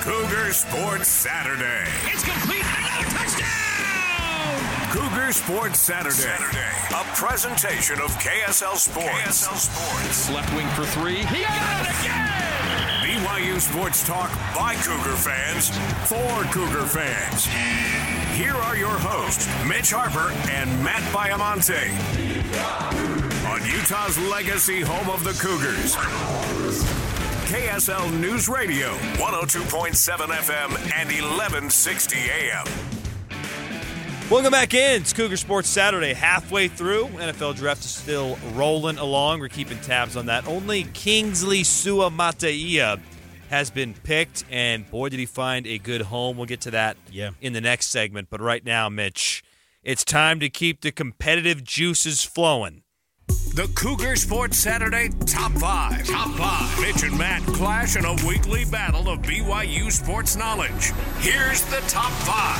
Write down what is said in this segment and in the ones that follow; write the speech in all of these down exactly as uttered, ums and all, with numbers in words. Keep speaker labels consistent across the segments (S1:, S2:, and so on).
S1: Cougar Sports Saturday.
S2: It's complete. Another touchdown!
S1: Cougar Sports Saturday. Saturday. A presentation of K S L Sports. K S L Sports.
S2: Left wing for three. He got it again!
S1: B Y U Sports Talk by Cougar fans for Cougar fans. Here are your hosts, Mitch Harper and Matt Baiamonte. On Utah's legacy home of the Cougars. K S L News Radio, one oh two point seven F M and eleven sixty A M.
S3: Welcome back in. It's Cougar Sports Saturday. Halfway through, N F L draft is still rolling along. We're keeping tabs on that. Only Kingsley Suamataia has been picked, and boy, did he find a good home. We'll get to that
S4: yeah.
S3: in the next segment. But right now, Mitch, it's time to keep the competitive juices flowing.
S1: The Cougar Sports Saturday Top five. Top five. Mitch and Matt clash in a weekly battle of B Y U sports knowledge. Here's the Top five.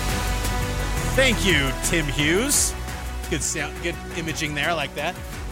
S4: Thank you, Tim Hughes. Good sound, good imaging there. I like that.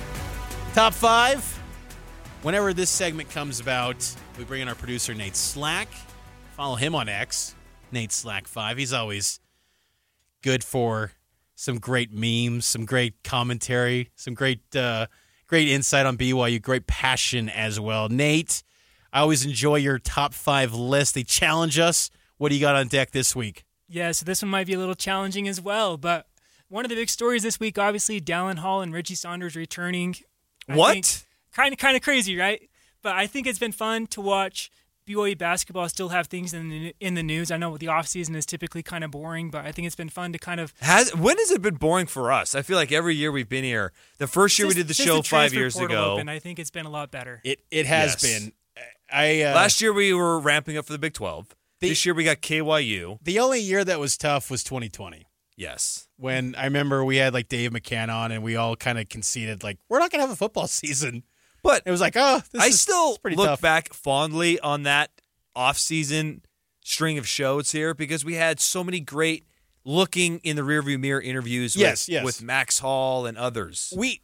S4: Top five. Whenever this segment comes about, we bring in our producer, Nate Slack. Follow him on X, Nate Slack five. He's always good for some great memes, some great commentary, some great uh, great insight on B Y U, great passion as well. Nate, I always enjoy your top five list. They challenge us. What do you got on deck this week?
S5: Yeah, so this one might be a little challenging as well, but one of the big stories this week, obviously, Dallin Hall and Richie Saunders returning.
S3: What?
S5: Kind of kind of crazy, right? But I think it's been fun to watch B Y U basketball still have things in the, in the news. I know the offseason is typically kind of boring, but I think it's been fun to kind of...
S3: Has When has it been boring for us? I feel like every year we've been here. The first year
S5: since,
S3: we did the
S5: since
S3: show
S5: the
S3: five
S5: transfer
S3: years
S5: portal
S3: ago.
S5: Opened, I think it's been a lot better.
S4: It it has
S3: Yes.
S4: been. I uh,
S3: Last year we were ramping up for the Big twelve.
S4: The,
S3: this year we got K Y U.
S4: The only year that was tough was twenty twenty.
S3: Yes.
S4: When I remember we had like Dave McCann on and we all kind of conceded like, we're not going to have a football season.
S3: But
S4: it was like, oh, this
S3: I
S4: is,
S3: still
S4: this is pretty
S3: look
S4: tough.
S3: back fondly on that off-season string of shows here because we had so many great looking in the rearview mirror interviews
S4: yes,
S3: with,
S4: yes.
S3: with Max Hall and others.
S4: We,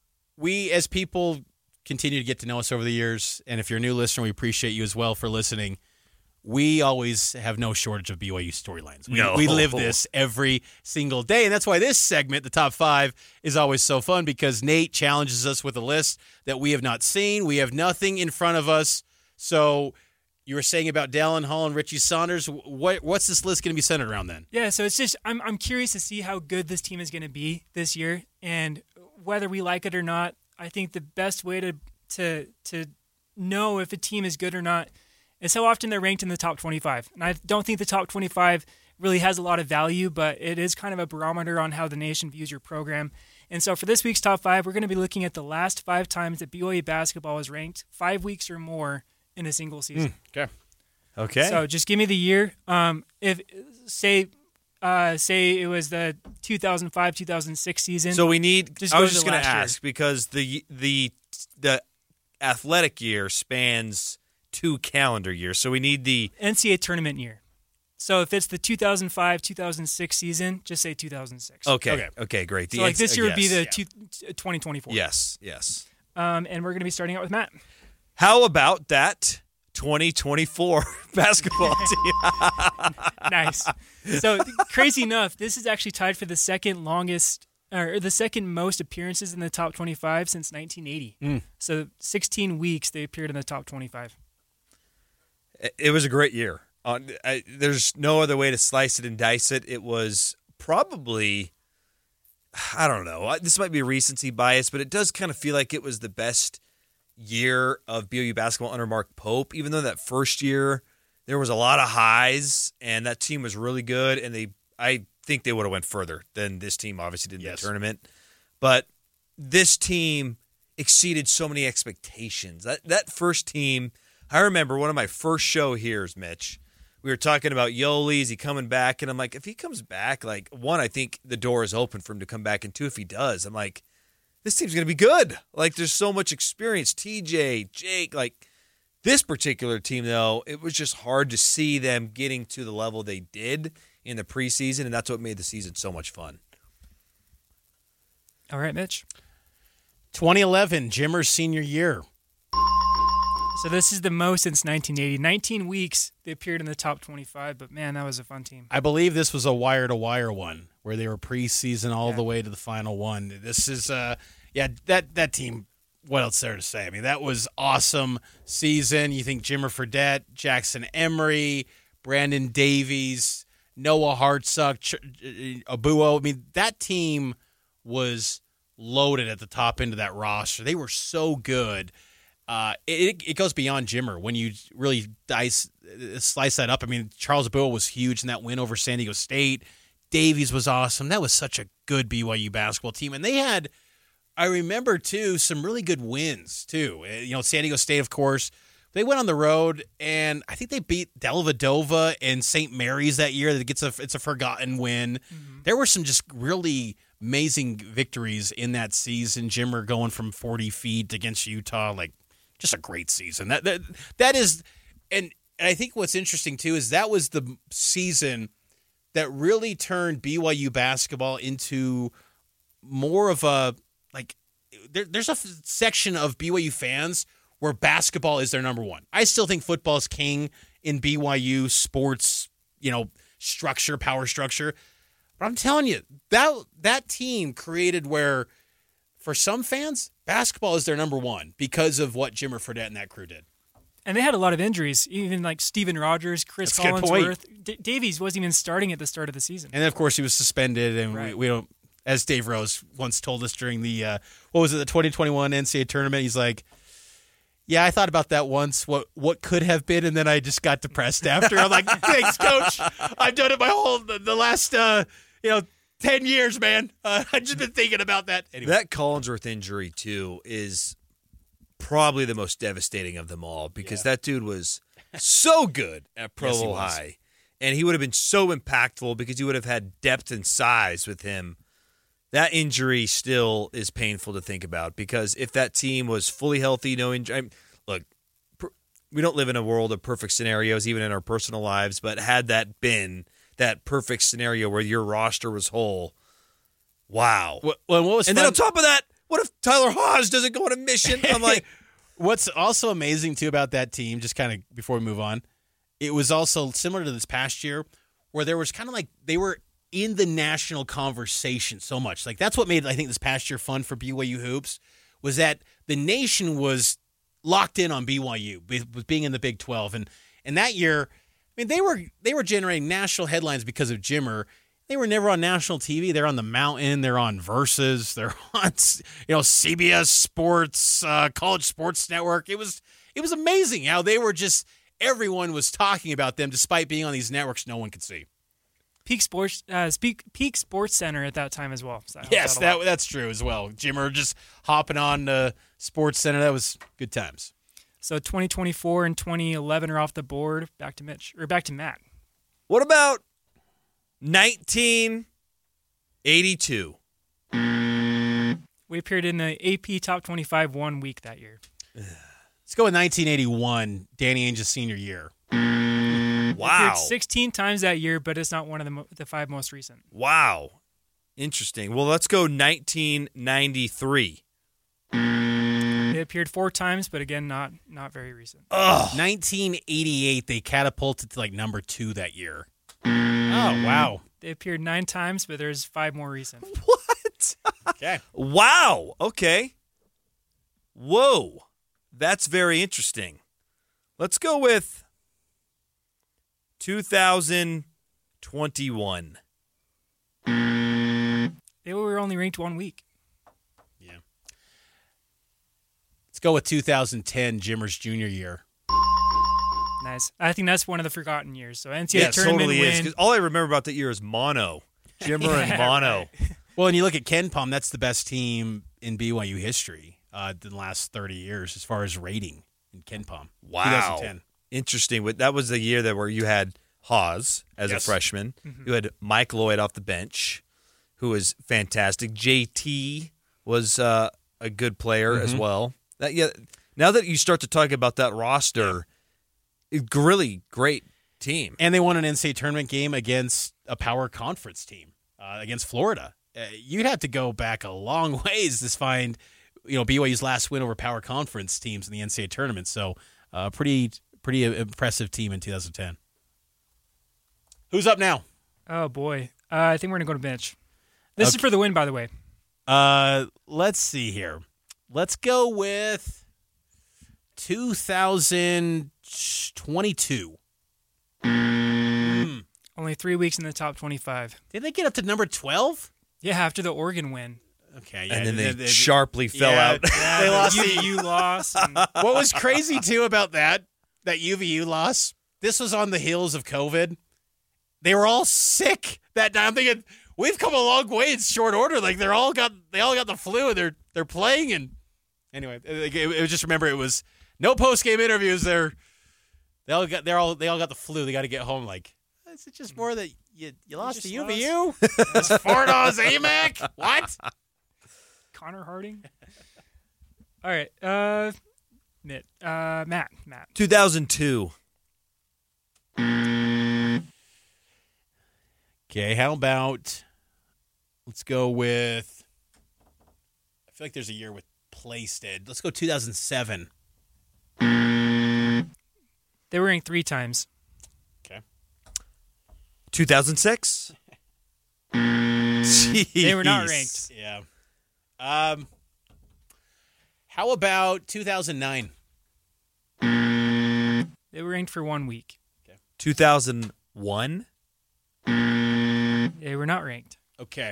S4: we as people continue to get to know us over the years, and if you're a new listener, we appreciate you as well for listening. We always have no shortage of B Y U storylines. We,
S3: no.
S4: we live this every single day, and that's why this segment, the top five, is always so fun because Nate challenges us with a list that we have not seen. We have nothing in front of us. So you were saying about Dallin Hall and Richie Saunders. What, what's this list going to be centered around then?
S5: Yeah, so it's just I'm I'm curious to see how good this team is going to be this year, and whether we like it or not. I think the best way to to to know if a team is good or not is how often they're ranked in the top twenty-five. And I don't think the top twenty-five really has a lot of value, but it is kind of a barometer on how the nation views your program. And so for this week's top five, we're going to be looking at the last five times that B Y U basketball was ranked five weeks or more in a single season.
S4: Mm, okay.
S3: Okay.
S5: So just give me the year. Um, if say uh, say it was the two thousand five two thousand six season.
S3: So we need.
S5: Just
S3: I
S5: go
S3: was
S5: to
S3: just
S5: the
S3: going to
S5: last year.
S3: ask because the the the athletic year spans two calendar years, so we need the
S5: N C double A tournament year. So if it's the two thousand five two thousand six season, just say two thousand six.
S3: Okay.
S4: Okay.
S3: Okay. Great. The
S5: So like this year
S3: uh,
S5: would be
S3: yes.
S5: the two, twenty twenty-four.
S3: Yes. Yes.
S5: Um, and we're going to be starting out with Matt.
S3: How about that twenty twenty-four basketball team?
S5: Nice. So crazy enough, this is actually tied for the second longest or the second most appearances in the top twenty-five since nineteen eighty.
S4: Mm.
S5: So sixteen weeks they appeared in the top twenty-five.
S3: It was a great year. Uh, I, there's no other way to slice it and dice it. It was probably, I don't know, this might be recency bias, but it does kind of feel like it was the best year of B Y U basketball under Mark Pope, even though that first year there was a lot of highs and that team was really good, and they I think they would have went further than this team obviously did in
S4: Yes.
S3: the tournament. But this team exceeded so many expectations. That that first team, I remember one of my first show here's Mitch. We were talking about Yoli, is he coming back? And I'm like, if he comes back, like, one, I think the door is open for him to come back, and two, if he does, I'm like, this team's going to be good. Like, there's so much experience. T J, Jake, like, this particular team, though, it was just hard to see them getting to the level they did in the preseason, and that's what made the season so much fun.
S5: All right, Mitch.
S4: twenty eleven, Jimmer's senior year.
S5: So this is the most since nineteen eighty. nineteen weeks they appeared in the top twenty-five, but man, that was a fun team.
S4: I believe this was a wire-to-wire one where they were preseason all
S5: Yeah.
S4: the way to the final one. This is, uh, yeah, that that team, what else there to say? I mean, that was awesome season. You think Jimmer Fredette, Jackson Emery, Brandon Davies, Noah Hartsock, Ch- Abuo. I mean, that team was loaded at the top end of that roster. They were so good. Uh, it it goes beyond Jimmer when you really dice slice that up. I mean, Charles Abuo was huge in that win over San Diego State. Davies was awesome. That was such a good B Y U basketball team, and they had, I remember too, some really good wins too. You know, San Diego State, of course. They went on the road, and I think they beat Dellavedova and Saint Mary's that year. That gets a it's a forgotten win. Mm-hmm. There were some just really amazing victories in that season. Jimmer going from forty feet against Utah, like. Just a great season. That that that is, and, and I think what's interesting too is that was the season that really turned B Y U basketball into more of a like. There, there's a f- section of B Y U fans where basketball is their number one. I still think football is king in B Y U sports, you know, structure, power structure. But I'm telling you, that that team created where, for some fans, basketball is their number one because of what Jimmer Fredette and that crew did.
S5: And they had a lot of injuries, even like Steven Rogers, Chris
S4: That's a good
S5: Collinsworth. D- Davies wasn't even starting at the start of the season.
S4: And then, of course, he was suspended, and
S5: Right.
S4: we, we don't, as Dave Rose once told us during the, uh, what was it, the twenty twenty-one N C double A tournament, he's like, yeah, I thought about that once, what what could have been, and then I just got depressed after. I'm like, thanks, coach. I've done it my whole, the, the last, uh, you know, ten years, man. Uh, I've just been thinking about that. Anyway.
S3: That Collinsworth injury, too, is probably the most devastating of them all because
S4: Yeah.
S3: that dude was so good at
S4: Yes, he
S3: Provo
S4: was.
S3: High. And he would have been so impactful because you would have had depth and size with him. That injury still is painful to think about because if that team was fully healthy, no injury. I mean, look, per, we don't live in a world of perfect scenarios, even in our personal lives, but had that been that perfect scenario where your roster was whole, wow.
S4: Well, and what was
S3: And
S4: fun,
S3: then on top of that, what if Tyler Haws doesn't go on a mission? I'm like,
S4: what's also amazing too about that team, just kind of before we move on, it was also similar to this past year, where there was kind of like they were in the national conversation so much. Like that's what made I think this past year fun for B Y U hoops was that the nation was locked in on B Y U with being in the Big twelve, and and that year, I mean they were they were generating national headlines because of Jimmer. They were never on national T V. They're on the Mountain. They're on Versus. They're on, you know, C B S Sports, uh, College Sports Network. It was it was amazing how they were just everyone was talking about them, despite being on these networks no one could see.
S5: Peak Sports, uh, Peak, Peak Sports Center at that time as well. So that
S4: Yes,
S5: helped out a
S4: that
S5: lot.
S4: that's true as well. Jimmer just hopping on uh, Sports Center. That was good times.
S5: So twenty twenty-four and twenty eleven are off the board. Back to Mitch or back to Matt.
S3: what about nineteen eighty-two?
S5: We appeared in the A P Top twenty-five one week that year.
S4: Let's go with nineteen eighty-one, Danny Ainge's senior year.
S3: Wow.
S5: Appeared sixteen times that year, but it's not one of the, mo- the five most recent.
S3: Wow. Interesting. Well, let's go nineteen ninety-three.
S5: They appeared four times, but again, not not very recent.
S4: nineteen eighty-eight, they catapulted to like number two that year. Oh, wow.
S5: They appeared nine times, but there's five more recent.
S3: What?
S4: Okay.
S3: Wow. Okay. Whoa. That's very interesting. Let's go with two thousand twenty-one.
S5: They were only ranked one week.
S4: Yeah. Let's go with two thousand ten, Jimmer's junior year.
S5: Nice. I think that's one of the forgotten years. So N C double A
S3: Yeah, it
S5: tournament
S3: totally
S5: win.
S3: is. 'Cause all I remember about that year is mono. Jimmer and mono.
S4: Well, and you look at Ken Palm, that's the best team in B Y U history uh, in the last thirty years as far as rating in Ken Palm.
S3: Wow.
S4: twenty ten.
S3: Interesting. But that was the year that where you had Haas as
S4: Yes.
S3: a freshman. You had Mike Lloyd off the bench, who was fantastic. J T was uh, a good player as well. That yeah. Now that you start to talk about that roster, it, really great team.
S4: And they won an N C double A tournament game against a power conference team, uh, against Florida. Uh, you'd have to go back a long ways to find, you know, B Y U's last win over power conference teams in the N C double A tournament. So Uh, pretty pretty impressive team in two thousand ten. Who's up now?
S5: Oh boy, uh, I think we're gonna go to Mitch. This
S4: Okay.
S5: is for the win, by the way.
S4: Uh, let's see here. Let's go with two thousand twenty-two. Mm.
S5: Only three weeks in the top twenty-five.
S4: Did they get up to number twelve?
S5: Yeah, after the Oregon win.
S4: Okay, yeah.
S3: And then they,
S4: they-
S3: sharply fell
S4: yeah,
S3: out.
S5: Yeah,
S4: They lost
S5: U
S4: the-
S5: V U loss. And
S4: What was crazy too about that that U V U loss? This was on the heels of COVID. They were all sick that time. I'm thinking we've come a long way in short order. Like they're all got they all got the flu and they're they're playing. And anyway, it, it, it was just remember it was no post game interviews. They're they all got they're all they all got the flu. They got to get home. Like is it just more that you you lost to
S5: just
S4: U V U? It's Fardaws A M A C? What?
S5: Connor Harding. All right, uh, Mitt, uh, Matt, Matt.
S3: two thousand two.
S4: Okay, how about let's go with I feel like there's a year with Playsted. Let's go two thousand seven.
S5: They were ranked three times.
S4: Okay.
S3: two thousand six.
S5: They were not ranked.
S4: Yeah. Um how about two thousand nine?
S5: They were ranked for one week.
S3: two thousand one.
S5: They were not ranked.
S4: Okay.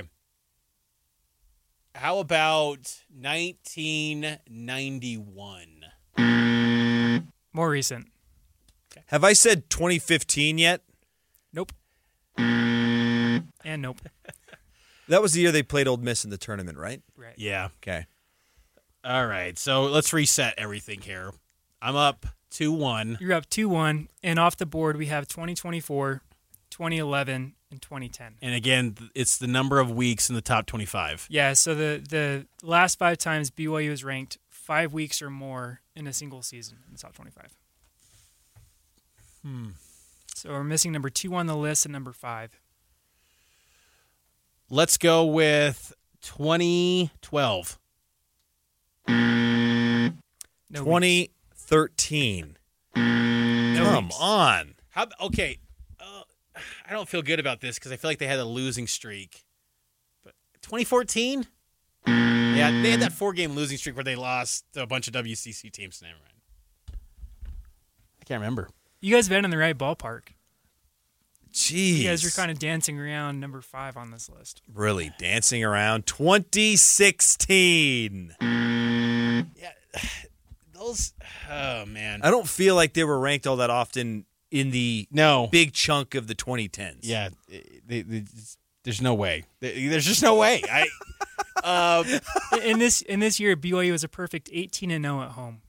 S4: How about nineteen ninety-one?
S5: More recent.
S3: Have I said twenty fifteen yet?
S5: Nope. And nope.
S3: That was the year they played Old Miss in the tournament, right?
S5: Right.
S4: Yeah.
S3: Okay.
S4: All right. So let's reset everything here. I'm up two one.
S5: You're up two one, and off the board we have twenty twenty-four, twenty eleven, and twenty ten.
S4: And again, th- it's the number of weeks in the top twenty-five.
S5: Yeah, so the, the last five times B Y U was ranked five weeks or more in a single season in the top twenty-five.
S4: Hmm.
S5: So we're missing number two on the list and number five.
S4: Let's go with twenty twelve.
S5: No weeks.
S3: twenty thirteen.
S5: No
S3: Come
S5: weeks.
S3: on.
S4: How? Okay. Uh, I don't feel good about this because I feel like they had a losing streak. But twenty fourteen? Yeah, they had that four-game losing streak where they lost to a bunch of W C C teams. Never mind. I can't remember.
S5: You guys have been in the right ballpark.
S3: Jeez.
S5: You guys are kind of dancing around number five on this list.
S3: really dancing around. twenty sixteen.
S4: Yeah, those. Oh man.
S3: I don't feel like they were ranked all that often in the
S4: No.
S3: big chunk of the twenty tens.
S4: Yeah. They, they, there's no way. There's just no way. I. Um,
S5: In this in this year, B Y U was a perfect eighteen and oh at home.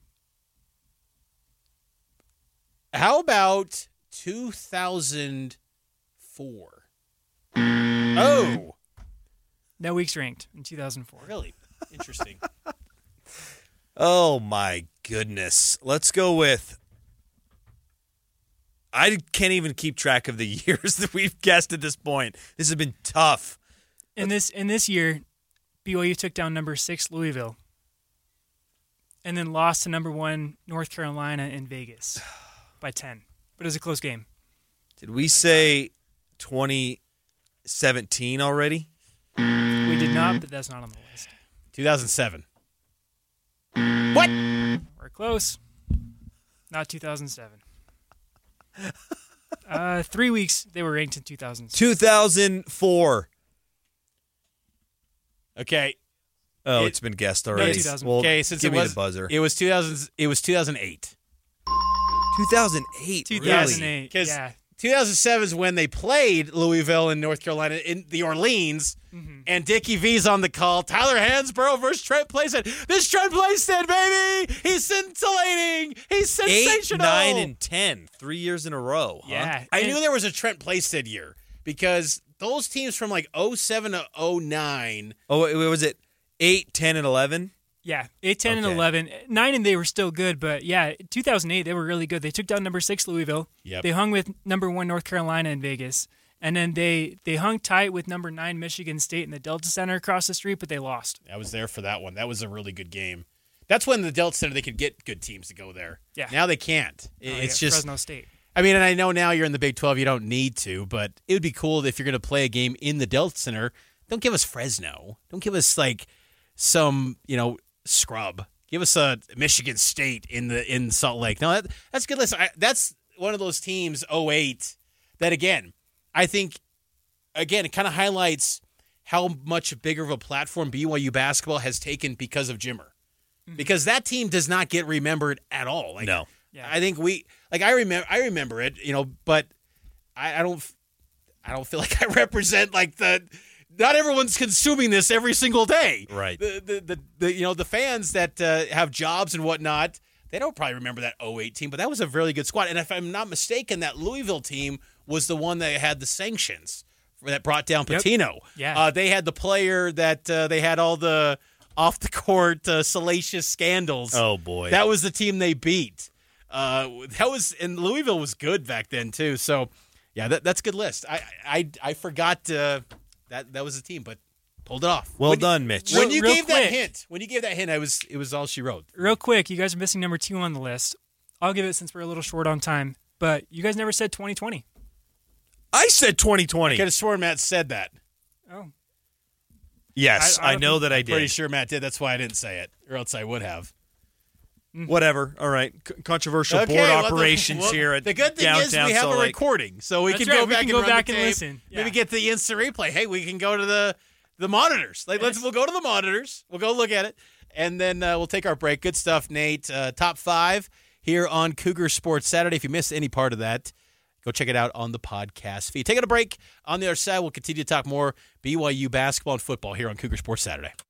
S4: how about two thousand four? Oh,
S5: No weeks ranked in two thousand four.
S4: really? Interesting.
S3: Oh my goodness. Let's go with. I can't even keep track of the years that we've guessed at this point. This has been tough.
S5: In this in this year, B Y U took down number six Louisville, and then lost to number one North Carolina in Vegas by ten. But it was a close game.
S3: Did we say twenty seventeen already?
S5: We did not, but that's not on the list.
S4: two thousand seven. What?
S5: We're close. Not two thousand seven. Uh, three weeks they were ranked in two thousand.
S3: two thousand four.
S4: Okay.
S3: Oh,
S4: It-
S3: it's been guessed already.
S5: two thousand.
S3: Well,
S4: Okay. Since
S3: give
S4: it
S3: me
S4: was
S3: the buzzer.
S4: it was two thousand. It was two thousand eight.
S3: two thousand eight.
S5: two
S3: Really?
S5: thousand eight.
S4: Because
S5: Yeah.
S4: two thousand seven is when they played Louisville and North Carolina in the Orleans,
S5: Mm-hmm.
S4: and Dickie V's on the call. Tyler Hansborough versus Trent Playstead. This Trent Playstead, baby! He's scintillating! He's
S3: Eight,
S4: sensational!
S3: nine, and ten. Three years in a row. Huh?
S5: Yeah.
S4: I
S5: And-
S4: knew there was a Trent Playstead year because those teams from like oh seven to oh nine.
S3: Oh, wait, was it eight, ten, and eleven?
S5: Yeah, eight, ten, and
S3: Okay.
S5: eleven. nine and they were still good, but yeah, two thousand eight, they were really good. They took down number six Louisville.
S4: Yep.
S5: They hung with number one North Carolina in Vegas. And then they, they hung tight with number nine Michigan State in the Delta Center across the street, but they lost.
S4: I was there for that one. That was a really good game. That's when the Delta Center, they could get good teams to go there.
S5: Yeah.
S4: Now they can't.
S5: Oh,
S4: It's
S5: yeah,
S4: just
S5: Fresno State.
S4: I mean, and I know now you're in the Big twelve, you don't need to, but it would be cool if you're going to play a game in the Delta Center. Don't give us Fresno. Don't give us like some, you know, scrub. Give us a Michigan State in the in Salt Lake. No, that, that's good. Listen, I, that's one of those teams, oh eight, that again, I think, again, it kind of highlights how much bigger of a platform B Y U basketball has taken because of Jimmer. Mm-hmm. Because that team does not get remembered at all. Like,
S3: no.
S5: Yeah.
S4: I think we like I remember I remember it, you know, but I, I don't I don't feel like I represent like the not everyone's consuming this every single day.
S3: Right.
S4: The the the, the you know the fans that uh, have jobs and whatnot, they don't probably remember that oh eight team, but that was a really good squad. And if I'm not mistaken, that Louisville team was the one that had the sanctions that brought down Patino.
S5: Yep. Yeah.
S4: Uh, they had the player that uh, they had all the off the court uh, salacious scandals.
S3: Oh boy.
S4: That was the team they beat. Uh, that was and Louisville was good back then too. So, yeah, that, that's a good list. I I, I forgot uh, that that was the team, but pulled it off.
S3: Well
S4: when,
S3: done, Mitch.
S4: When
S5: Real-
S4: you
S5: real
S4: gave that
S5: quick.
S4: hint, when you gave that hint, I was it was all she wrote.
S5: Real quick, you guys are missing number two on the list. I'll give it since we're a little short on time. But you guys never said twenty twenty.
S3: I said twenty twenty.
S4: I could have sworn Matt said that.
S5: Oh,
S3: Yes,
S5: I- I
S3: I,
S5: don't
S3: know
S5: think-
S3: that I
S4: Pretty
S3: did.
S4: sure Matt did. That's why I didn't say it, or else I would have.
S3: Whatever. All right. C- controversial
S4: Okay,
S3: board
S4: well, the-
S3: operations
S4: well,
S3: here at
S4: the good thing
S3: downtown
S4: is we have
S3: Salt
S4: a
S3: Lake.
S4: recording, so we
S5: That's
S4: can
S5: right,
S4: go
S5: we
S4: back
S5: can
S4: and
S5: go
S4: run
S5: back
S4: the
S5: and
S4: tape,
S5: listen. Yeah.
S4: Maybe get the instant replay. Hey, we can go to the the monitors. Like, let's
S5: Yes.
S4: we'll go to the monitors. We'll go look at it, and then uh, we'll take our break. Good stuff, Nate. Uh, top five here on Cougar Sports Saturday. If you missed any part of that, go check it out on the podcast feed. Taking a break. On the other side, we'll continue to talk more B Y U basketball and football here on Cougar Sports Saturday.